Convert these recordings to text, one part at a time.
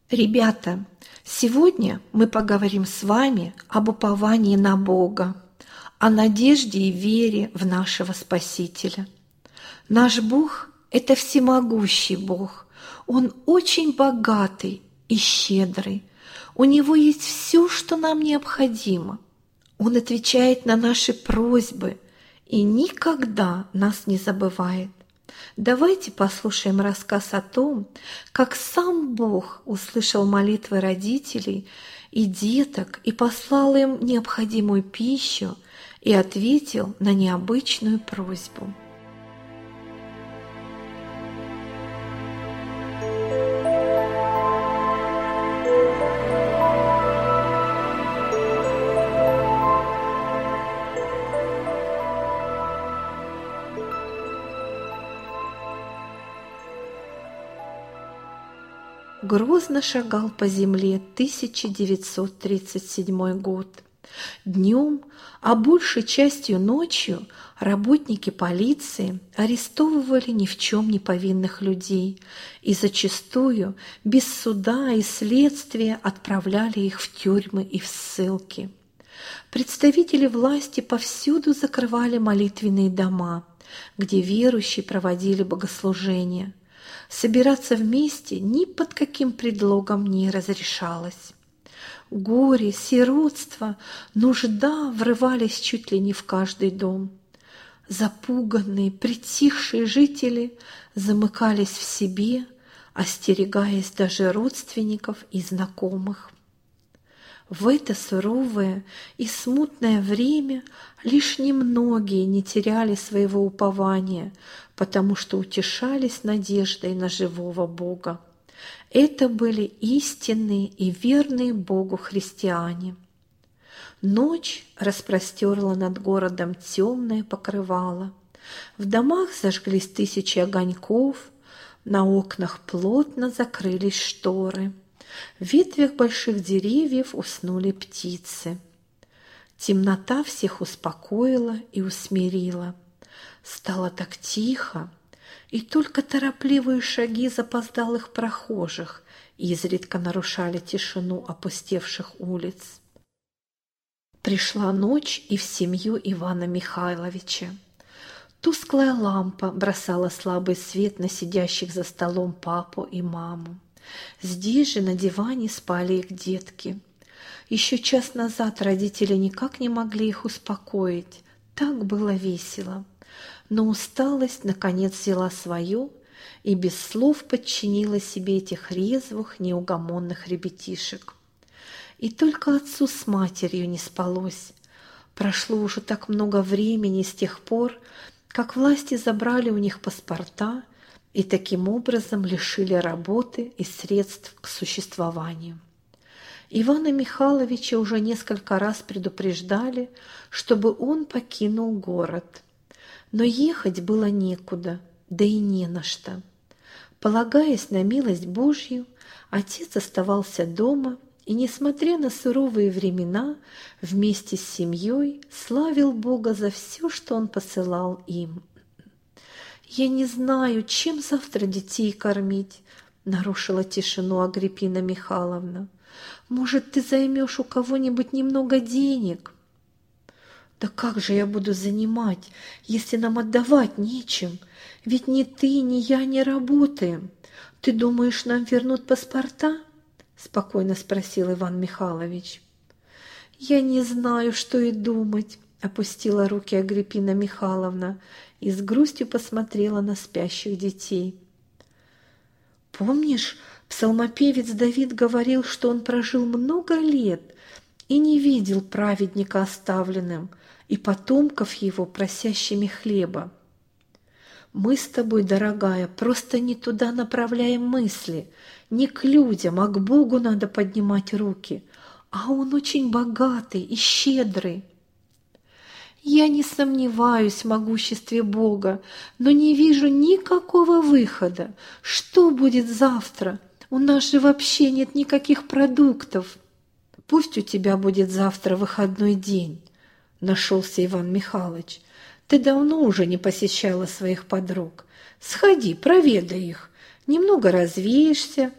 Ребята, сегодня мы поговорим с вами об уповании на Бога, о надежде и вере в нашего Спасителя. Наш Бог – это всемогущий Бог. Он очень богатый и щедрый. У Него есть все, что нам необходимо. Он отвечает на наши просьбы и никогда нас не забывает. Давайте послушаем рассказ о том, как сам Бог услышал молитвы родителей и деток и послал им необходимую пищу и ответил на необычную просьбу. Грозно шагал по земле 1937 год. Днем, а большей частью ночью, работники полиции арестовывали ни в чем не повинных людей и зачастую без суда и следствия отправляли их в тюрьмы и в ссылки. Представители власти повсюду закрывали молитвенные дома, где верующие проводили богослужения. Собираться вместе ни под каким предлогом не разрешалось. Горе, сиротство, нужда врывались чуть ли не в каждый дом. Запуганные, притихшие жители замыкались в себе, остерегаясь даже родственников и знакомых. В это суровое и смутное время лишь немногие не теряли своего упования, потому что утешались надеждой на живого Бога. Это были истинные и верные Богу христиане. Ночь распростерла над городом темное покрывало. В домах зажглись тысячи огоньков, на окнах плотно закрылись шторы. В ветвях больших деревьев уснули птицы. Темнота всех успокоила и усмирила. Стало так тихо, и только торопливые шаги запоздалых прохожих изредка нарушали тишину опустевших улиц. Пришла ночь и в семью Ивана Михайловича. Тусклая лампа бросала слабый свет на сидящих за столом папу и маму. Здесь же на диване спали их детки. Еще час назад родители никак не могли их успокоить. Так было весело. Но усталость наконец взяла свое и без слов подчинила себе этих резвых, неугомонных ребятишек. И только отцу с матерью не спалось. Прошло уже так много времени с тех пор, как власти забрали у них паспорта и таким образом лишили работы и средств к существованию. Ивана Михайловича уже несколько раз предупреждали, чтобы он покинул город. Но ехать было некуда, да и не на что. Полагаясь на милость Божью, отец оставался дома и, несмотря на суровые времена, вместе с семьей славил Бога за все, что Он посылал им. «Я не знаю, чем завтра детей кормить», — нарушила тишину Агриппина Михайловна. «Может, ты займешь у кого-нибудь немного денег?» «Да как же я буду занимать, если нам отдавать нечем? Ведь ни ты, ни я не работаем. Ты думаешь, нам вернут паспорта?» — спокойно спросил Иван Михайлович. «Я не знаю, что и думать», — опустила руки Агриппина Михайловна и с грустью посмотрела на спящих детей. «Помнишь, псалмопевец Давид говорил, что он прожил много лет и не видел праведника оставленным и потомков его просящими хлеба? Мы с тобой, дорогая, просто не туда направляем мысли, не к людям, а к Богу надо поднимать руки, а Он очень богатый и щедрый». «Я не сомневаюсь в могуществе Бога, но не вижу никакого выхода. Что будет завтра? У нас же вообще нет никаких продуктов». «Пусть у тебя будет завтра выходной день», — нашелся Иван Михайлович. «Ты давно уже не посещала своих подруг. Сходи, проведай их, немного развеешься,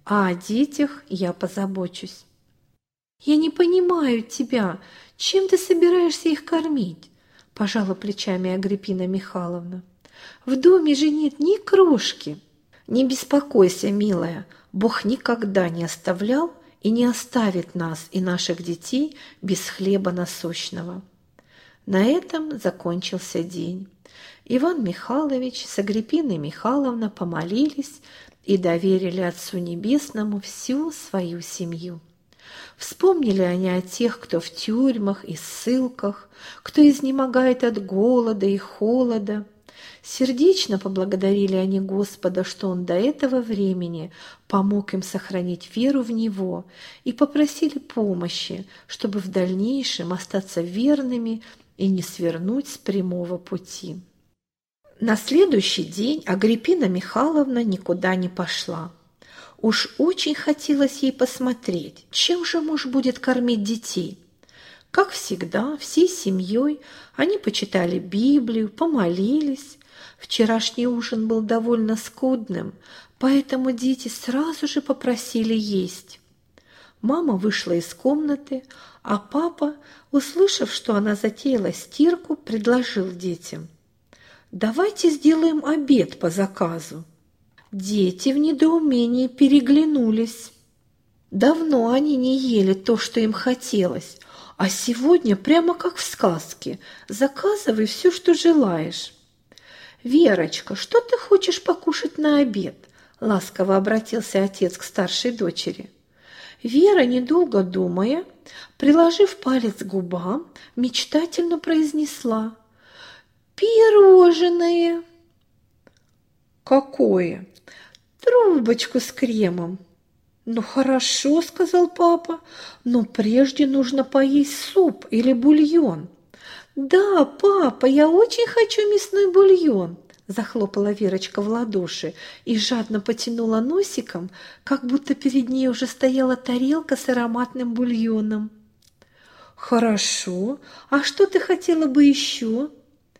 а о детях я позабочусь». «Я не понимаю тебя. Чем ты собираешься их кормить?» – пожала плечами Агриппина Михайловна. «В доме же нет ни крошки». «Не беспокойся, милая, Бог никогда не оставлял и не оставит нас и наших детей без хлеба насущного». На этом закончился день. Иван Михайлович с Агриппиной Михайловной помолились и доверили Отцу Небесному всю свою семью. Вспомнили они о тех, кто в тюрьмах и ссылках, кто изнемогает от голода и холода. Сердечно поблагодарили они Господа, что Он до этого времени помог им сохранить веру в Него, и попросили помощи, чтобы в дальнейшем остаться верными и не свернуть с прямого пути. На следующий день Агриппина Михайловна никуда не пошла. Уж очень хотелось ей посмотреть, чем же муж будет кормить детей. Как всегда, всей семьей они почитали Библию, помолились. Вчерашний ужин был довольно скудным, поэтому дети сразу же попросили есть. Мама вышла из комнаты, а папа, услышав, что она затеяла стирку, предложил детям: «Давайте сделаем обед по заказу». Дети в недоумении переглянулись. Давно они не ели то, что им хотелось, а сегодня прямо как в сказке: заказывай все, что желаешь. «Верочка, что ты хочешь покушать на обед?» – ласково обратился отец к старшей дочери. Вера, недолго думая, приложив палец к губам, мечтательно произнесла: «Пирожное». «Какое?» «Трубочку с кремом». «Ну хорошо», – сказал папа, – «но прежде нужно поесть суп или бульон». «Да, папа, я очень хочу мясной бульон», – захлопала Верочка в ладоши и жадно потянула носиком, как будто перед ней уже стояла тарелка с ароматным бульоном. «Хорошо, а что ты хотела бы еще?»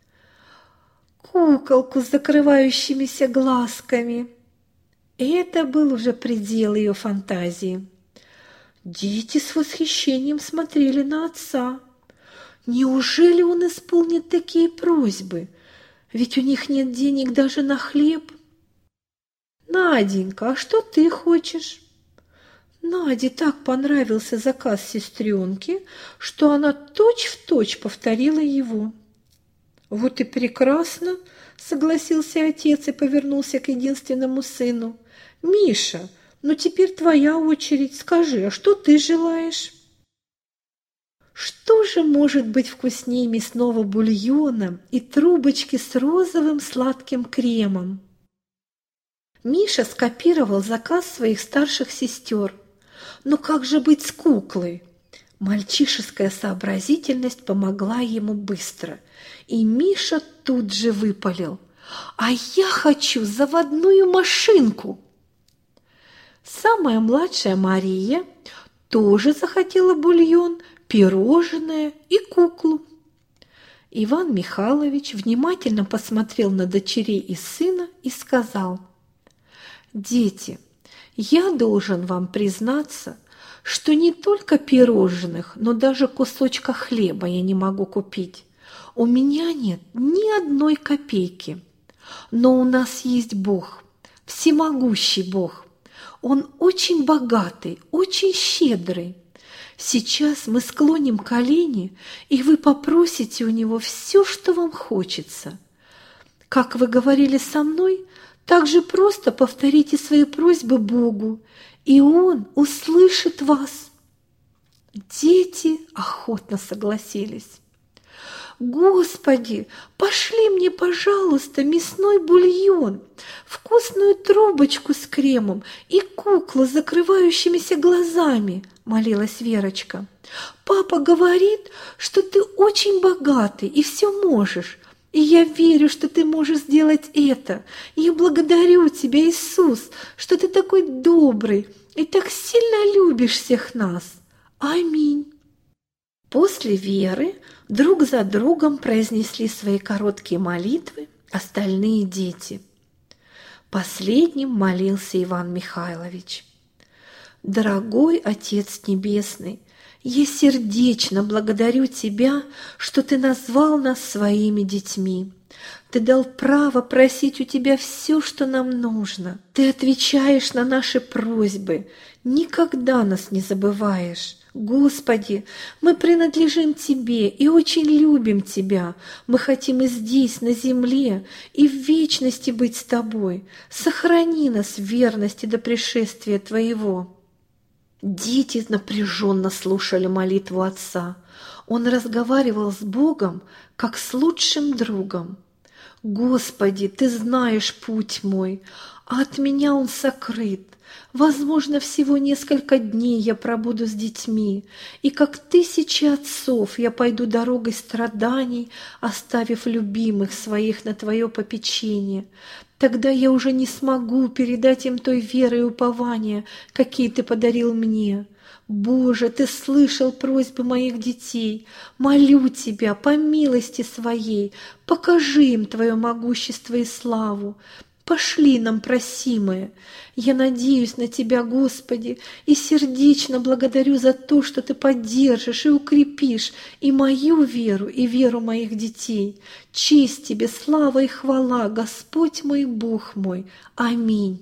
«Куколку с закрывающимися глазками». Это был уже предел ее фантазии. Дети с восхищением смотрели на отца. Неужели он исполнит такие просьбы? Ведь у них нет денег даже на хлеб. «Наденька, а что ты хочешь?» Наде так понравился заказ сестренки, что она точь-в-точь повторила его. «Вот и прекрасно», – согласился отец и повернулся к единственному сыну. «Миша, ну теперь твоя очередь. Скажи, а что ты желаешь?» Что же может быть вкуснее мясного бульона и трубочки с розовым сладким кремом? Миша скопировал заказ своих старших сестер. Но как же быть с куклой? Мальчишеская сообразительность помогла ему быстро, и Миша тут же выпалил: «А я хочу заводную машинку!» Самая младшая Мария тоже захотела бульон, пирожное и куклу. Иван Михайлович внимательно посмотрел на дочерей и сына и сказал: «Дети, я должен вам признаться, что не только пирожных, но даже кусочка хлеба я не могу купить. У меня нет ни одной копейки. Но у нас есть Бог, всемогущий Бог. Он очень богатый, очень щедрый. Сейчас мы склоним колени, и вы попросите у Него все, что вам хочется. Как вы говорили со мной, так же просто повторите свои просьбы Богу, и Он услышит вас». Дети охотно согласились. «Господи, пошли мне, пожалуйста, мясной бульон, вкусную трубочку с кремом и куклу с закрывающимися глазами», – молилась Верочка. «Папа говорит, что ты очень богатый и все можешь, и я верю, что ты можешь сделать это. Я благодарю тебя, Иисус, что ты такой добрый и так сильно любишь всех нас. Аминь». После Веры друг за другом произнесли свои короткие молитвы остальные дети. Последним молился Иван Михайлович. Дорогой Отец Небесный, я сердечно благодарю Тебя, что Ты назвал нас своими детьми. Ты дал право просить у Тебя все, что нам нужно. Ты отвечаешь на наши просьбы, никогда нас не забываешь. Господи, мы принадлежим Тебе и очень любим Тебя. Мы хотим и здесь, на земле, и в вечности быть с Тобой. Сохрани нас в верности до пришествия Твоего». Дети напряженно слушали молитву отца. Он разговаривал с Богом, как с лучшим другом. «Господи, Ты знаешь путь мой, а от меня он сокрыт. Возможно, всего несколько дней я пробуду с детьми, и как тысячи отцов я пойду дорогой страданий, оставив любимых своих на Твое попечение. Тогда я уже не смогу передать им той веры и упования, какие Ты подарил мне. Боже, Ты слышал просьбы моих детей. Молю Тебя, по милости Своей, покажи им Твое могущество и славу. Пошли нам просимое. Я надеюсь на Тебя, Господи, и сердечно благодарю за то, что Ты поддержишь и укрепишь и мою веру, и веру моих детей. Честь Тебе, слава и хвала, Господь мой, Бог мой. Аминь».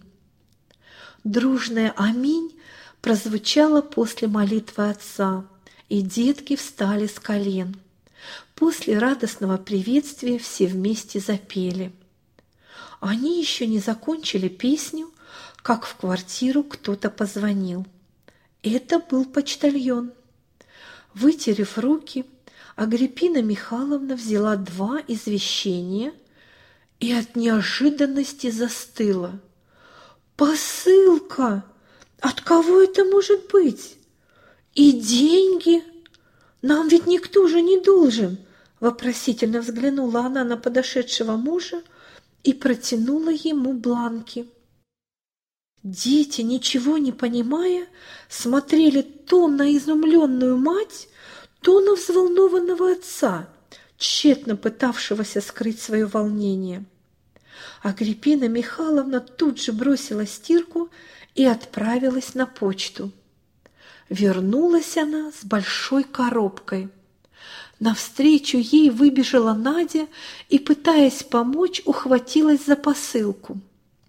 Дружное «Аминь» прозвучало после молитвы отца, и детки встали с колен. После радостного приветствия все вместе запели. Они еще не закончили песню, как в квартиру кто-то позвонил. Это был почтальон. Вытерев руки, Агриппина Михайловна взяла 2 извещения и от неожиданности застыла. «Посылка! От кого это может быть? И деньги? Нам ведь никто же не должен!» Вопросительно взглянула она на подошедшего мужа и протянула ему бланки. Дети, ничего не понимая, смотрели то на изумленную мать, то на взволнованного отца, тщетно пытавшегося скрыть свое волнение. Агриппина Михайловна тут же бросила стирку и отправилась на почту. Вернулась она с большой коробкой. Навстречу ей выбежала Надя и, пытаясь помочь, ухватилась за посылку.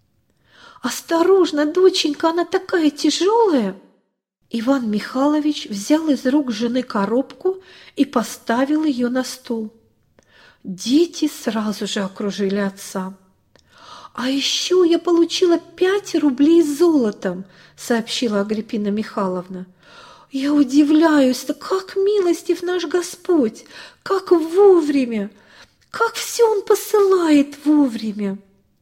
«Осторожно, доченька, она такая тяжелая!» Иван Михайлович взял из рук жены коробку и поставил ее на стол. Дети сразу же окружили отца. «А еще я получила 5 рублей золотом», — сообщила Агриппина Михайловна. «Я удивляюсь, да как милостив наш Господь, как вовремя, как все Он посылает вовремя!»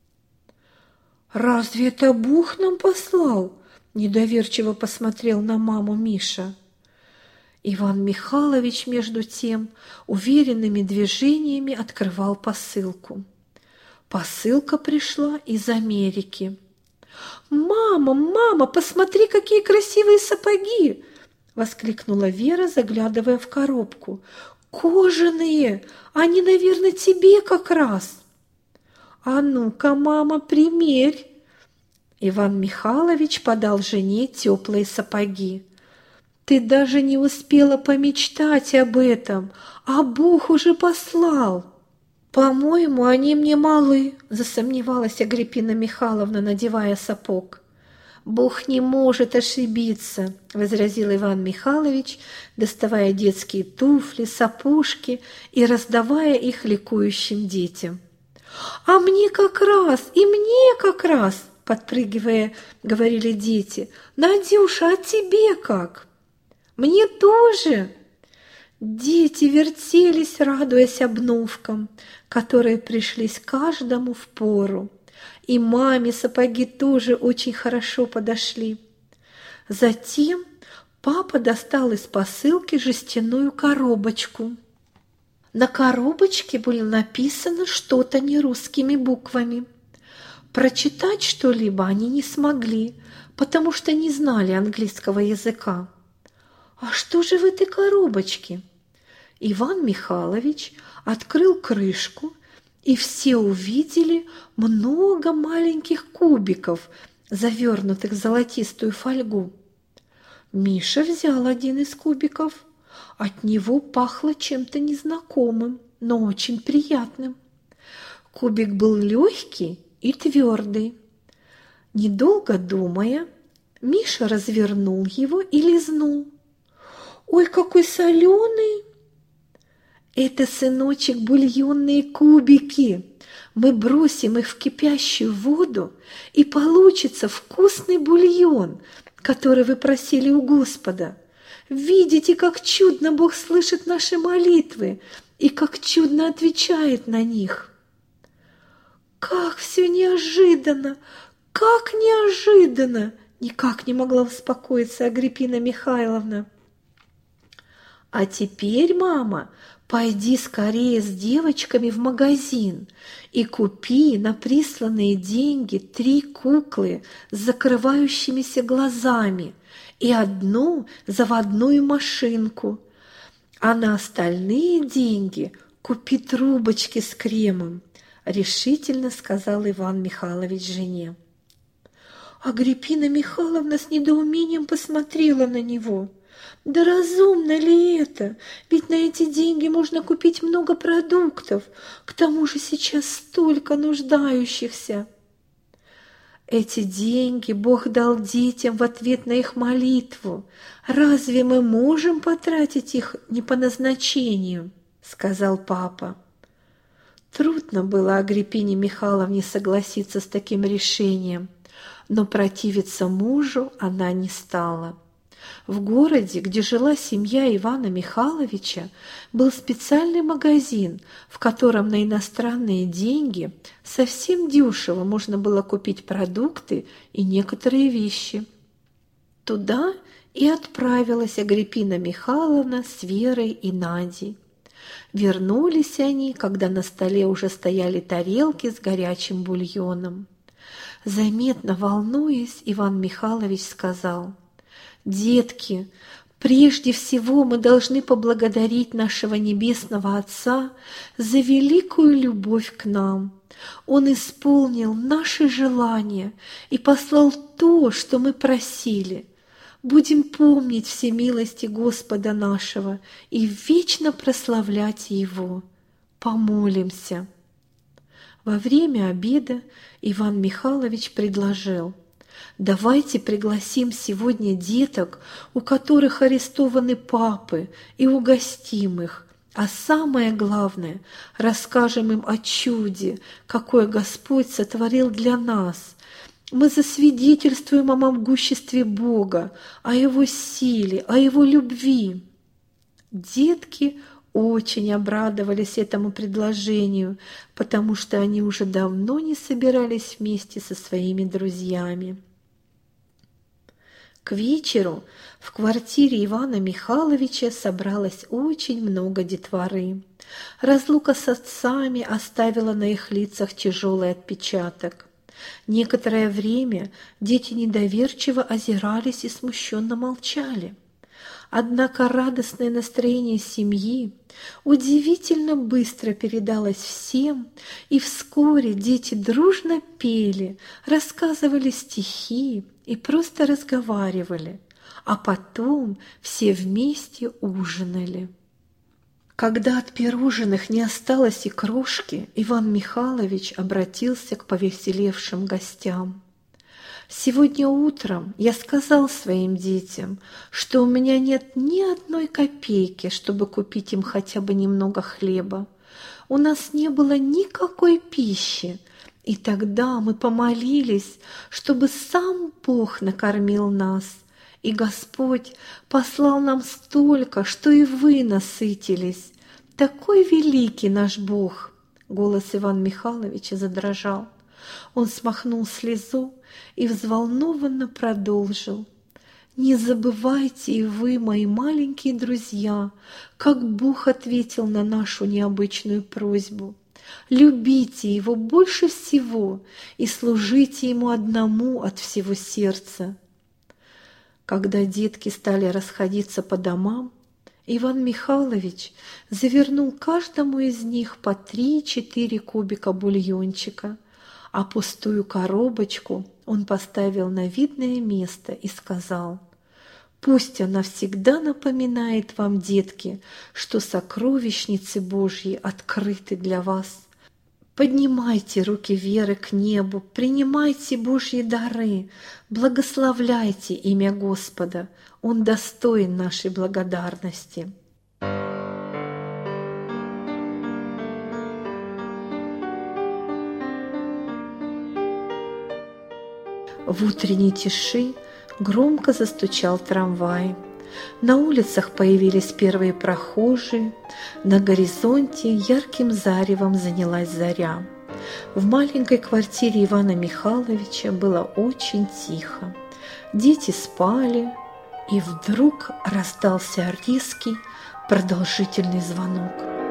«Разве это Бог нам послал?» – недоверчиво посмотрел на маму Миша. Иван Михайлович, между тем, уверенными движениями открывал посылку. Посылка пришла из Америки. «Мама, мама, посмотри, какие красивые сапоги!» – воскликнула Вера, заглядывая в коробку. «Кожаные! Они, наверное, тебе как раз!» «А ну-ка, мама, примерь!» Иван Михайлович подал жене теплые сапоги. «Ты даже не успела помечтать об этом, а Бог уже послал!» «По-моему, они мне малы», – засомневалась Агриппина Михайловна, надевая сапог. «Бог не может ошибиться», – возразил Иван Михайлович, доставая детские туфли, сапожки и раздавая их ликующим детям. «А мне как раз, и мне как раз!» – подпрыгивая, говорили дети. «Надюша, а тебе как?» «Мне тоже!» Дети вертелись, радуясь обновкам, которые пришлись каждому впору. И маме сапоги тоже очень хорошо подошли. Затем папа достал из посылки жестяную коробочку. На коробочке было написано что-то нерусскими буквами. Прочитать что-либо они не смогли, потому что не знали английского языка. «А что же в этой коробочке?» Иван Михайлович открыл крышку, и все увидели много маленьких кубиков, завернутых в золотистую фольгу. Миша взял один из кубиков. От него пахло чем-то незнакомым, но очень приятным. Кубик был легкий и твердый. Недолго думая, Миша развернул его и лизнул. «Ой, какой соленый!» «Это, сыночек, бульонные кубики. Мы бросим их в кипящую воду, и получится вкусный бульон, который вы просили у Господа. Видите, как чудно Бог слышит наши молитвы и как чудно отвечает на них!» «Как все неожиданно! Как неожиданно!» Никак не могла успокоиться Агриппина Михайловна. «А теперь, мама, пойди скорее с девочками в магазин и купи на присланные деньги 3 куклы с закрывающимися глазами и 1 заводную машинку, а на остальные деньги купи трубочки с кремом», – решительно сказал Иван Михайлович жене. Агриппина Михайловна с недоумением посмотрела на него. «Да разумно ли это? Ведь на эти деньги можно купить много продуктов. К тому же сейчас столько нуждающихся». «Эти деньги Бог дал детям в ответ на их молитву. Разве мы можем потратить их не по назначению?» – сказал папа. Трудно было Агриппине Михайловне согласиться с таким решением, но противиться мужу она не стала. В городе, где жила семья Ивана Михайловича, был специальный магазин, в котором на иностранные деньги совсем дешево можно было купить продукты и некоторые вещи. Туда и отправилась Агриппина Михайловна с Верой и Надей. Вернулись они, когда на столе уже стояли тарелки с горячим бульоном. Заметно волнуясь, Иван Михайлович сказал: «Детки, прежде всего мы должны поблагодарить нашего Небесного Отца за великую любовь к нам. Он исполнил наши желания и послал то, что мы просили. Будем помнить все милости Господа нашего и вечно прославлять Его. Помолимся». Во время обеда Иван Михайлович предложил: «Давайте пригласим сегодня деток, у которых арестованы папы, и угостим их, а самое главное, расскажем им о чуде, какое Господь сотворил для нас. Мы засвидетельствуем о могуществе Бога, о Его силе, о Его любви». Детки очень обрадовались этому предложению, потому что они уже давно не собирались вместе со своими друзьями. К вечеру в квартире Ивана Михайловича собралось очень много детворы. Разлука с отцами оставила на их лицах тяжелый отпечаток. Некоторое время дети недоверчиво озирались и смущенно молчали. Однако радостное настроение семьи удивительно быстро передалось всем, и вскоре дети дружно пели, рассказывали стихи и просто разговаривали, а потом все вместе ужинали. Когда от пирожных не осталось и крошки, Иван Михайлович обратился к повеселевшим гостям. «Сегодня утром я сказал своим детям, что у меня нет ни одной копейки, чтобы купить им хотя бы немного хлеба. У нас не было никакой пищи, и тогда мы помолились, чтобы сам Бог накормил нас, и Господь послал нам столько, что и вы насытились. Такой великий наш Бог!» Голос Ивана Михайловича задрожал. Он смахнул слезу и взволнованно продолжил: «Не забывайте и вы, мои маленькие друзья, как Бог ответил на нашу необычную просьбу. Любите Его больше всего и служите Ему одному от всего сердца». Когда детки стали расходиться по домам, Иван Михайлович завернул каждому из них по 3-4 кубика бульончика, а пустую коробочку он поставил на видное место и сказал: Пусть она всегда напоминает вам, детки, что сокровищницы Божьи открыты для вас. Поднимайте руки веры к небу, принимайте Божьи дары, благословляйте имя Господа, Он достоин нашей благодарности. В утренней тиши громко застучал трамвай. На улицах появились первые прохожие, на горизонте ярким заревом занялась заря. В маленькой квартире Ивана Михайловича было очень тихо. Дети спали, и вдруг раздался резкий, продолжительный звонок.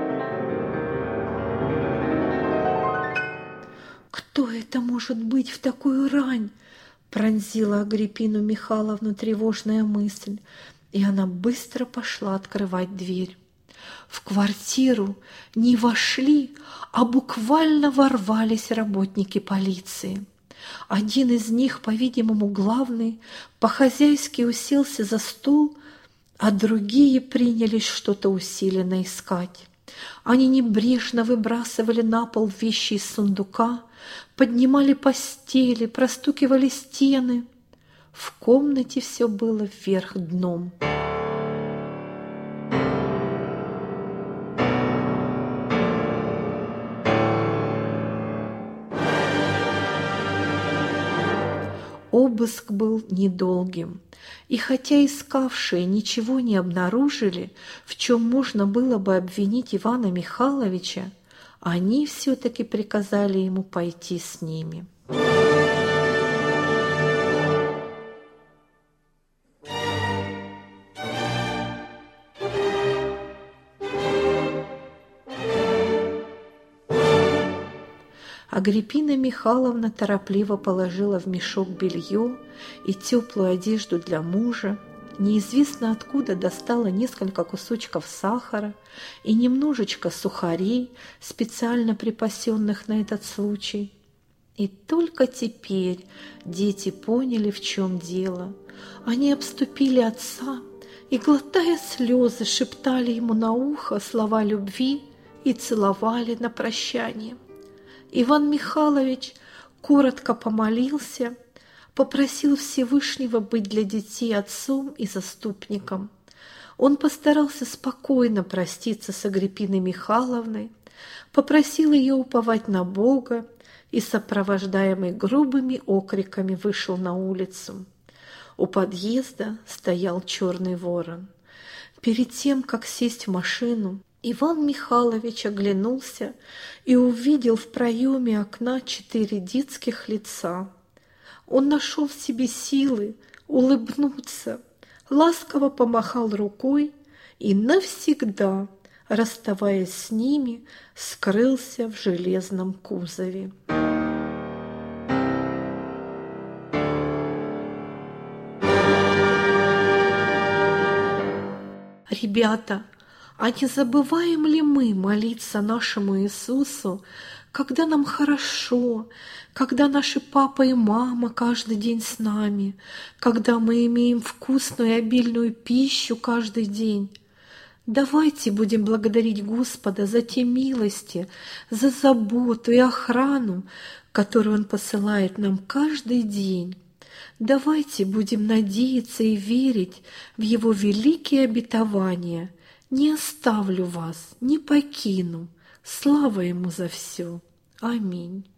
«Кто это может быть в такую рань?» пронзила Агриппину Михайловну тревожная мысль, и она быстро пошла открывать дверь. В квартиру не вошли, а буквально ворвались работники полиции. Один из них, по-видимому, главный, по-хозяйски уселся за стол, а другие принялись что-то усиленно искать. Они небрежно выбрасывали на пол вещи из сундука, поднимали постели, простукивали стены. В комнате все было вверх дном. Обыск был недолгим, и хотя искавшие ничего не обнаружили, в чем можно было бы обвинить Ивана Михайловича, они все-таки приказали ему пойти с ними. Агриппина Михайловна торопливо положила в мешок белье и теплую одежду для мужа, неизвестно откуда достала несколько кусочков сахара и немножечко сухарей, специально припасенных на этот случай. И только теперь дети поняли, в чем дело. Они обступили отца и, глотая слезы, шептали ему на ухо слова любви и целовали на прощание. Иван Михайлович коротко помолился, попросил Всевышнего быть для детей отцом и заступником. Он постарался спокойно проститься с Агриппиной Михайловной, попросил ее уповать на Бога и, сопровождаемый грубыми окриками, вышел на улицу. У подъезда стоял черный ворон. Перед тем, как сесть в машину, Иван Михайлович оглянулся и увидел в проеме окна 4 детских лица. Он нашел в себе силы улыбнуться, ласково помахал рукой и навсегда, расставаясь с ними, скрылся в железном кузове. Ребята, а не забываем ли мы молиться нашему Иисусу, когда нам хорошо, когда наши папа и мама каждый день с нами, когда мы имеем вкусную и обильную пищу каждый день? Давайте будем благодарить Господа за те милости, за заботу и охрану, которую Он посылает нам каждый день. Давайте будем надеяться и верить в Его великие обетования. Не оставлю вас, не покину. Слава Ему за все. Аминь.